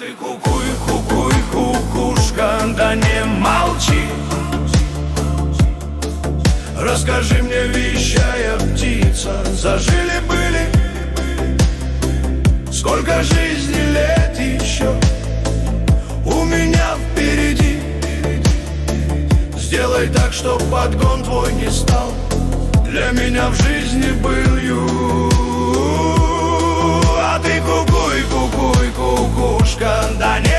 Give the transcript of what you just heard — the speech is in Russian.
ты кукуй, кукуй, кукушка, да не молчи. Расскажи мне, вещая птица, зажили-были, сколько жизни лет еще у меня впереди. Сделай так, чтоб подгон твой не стал для меня в жизни былью. А ты кукуй, кукуй, кукушка, да не